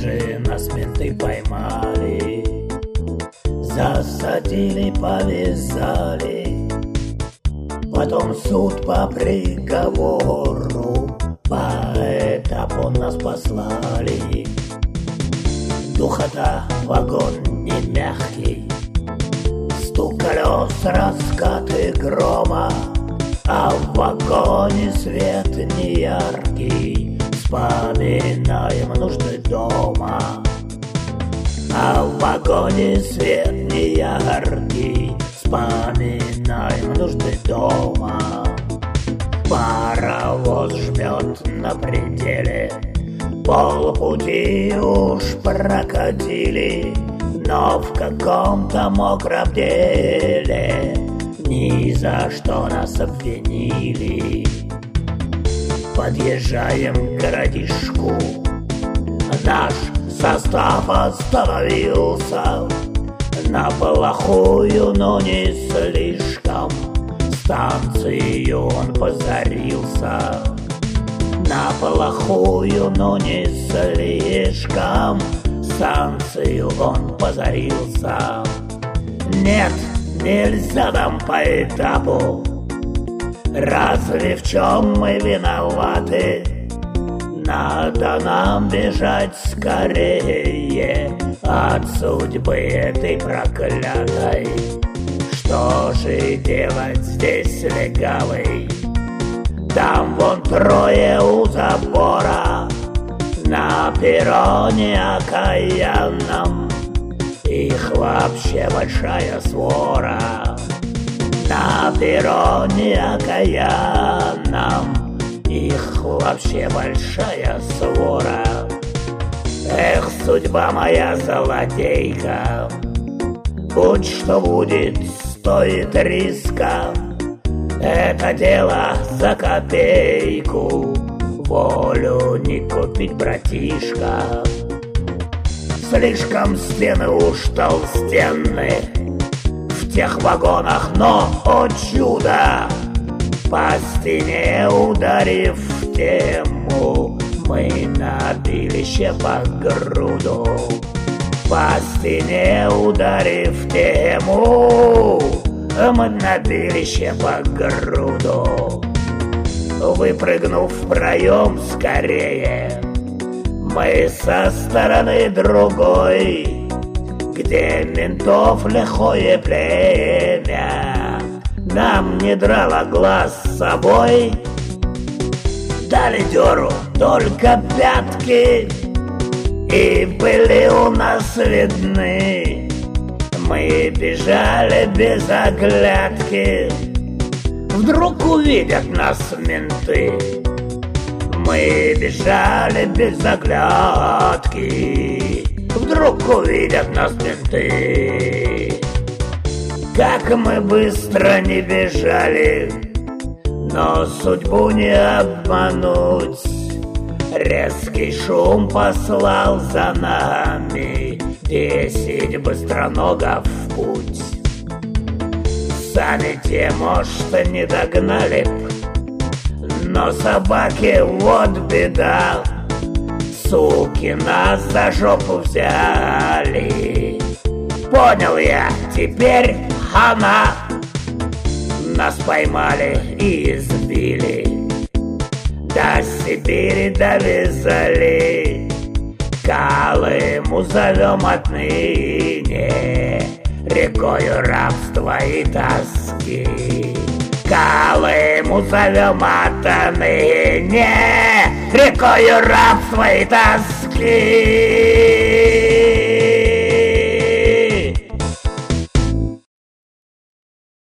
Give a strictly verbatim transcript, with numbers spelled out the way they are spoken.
же нас менты поймали, засадили, повязали, потом суд по приговору, по этапу нас послали. Духота, вагон не мягкий, стук колес, раскаты грома, а в вагоне свет неяркий. Вспоминаем нужды дома, а в вагоне свет неяркий. Вспоминаем нужды дома. Паровоз жмет на пределе, полпути уж прокатили, но в каком-то мокром деле ни за что нас обвинили. Подъезжаем к городишку, наш состав остановился на плохую, но не слишком станцию он позарился. На плохую, но не слишком станцию он позарился. Нет, нельзя нам по этапу, разве в чем мы виноваты? Надо нам бежать скорее от судьбы этой проклятой. Что же делать здесь, легавый? Там вон трое у забора, на перроне окаянном. Их вообще большая свора. На перроне окаянном их вообще большая свора. Эх, судьба моя злодейка, будь что будет, стоит риска. Это дело за копейку, волю не купить, братишка. Слишком стены уж толстенны в тех вагонах, но, о чудо, по стене ударив в тему, мы набили ще по груду. По стене ударив в тему, мы набили ще по груду. Выпрыгнув в проем скорее, мы со стороны другой, где ментов лихое племя нам не драло глаз с собой, дали дёру только пятки, и были у нас видны. Мы бежали без оглядки, вдруг увидят нас менты. Мы бежали без оглядки, вдруг увидят нас менты. Как мы быстро не бежали, но судьбу не обмануть. Резкий шум послал за нами десять быстроногов в путь. Сами те, может, не догнали б, но собаки, вот беда, суки нас за жопу взяли. Понял я, теперь хана. Нас поймали и избили, до Сибири довезали. Колыму зовем отныне рекою рабства и тоски. Колыму зовем отныне рекою рабства и тоски.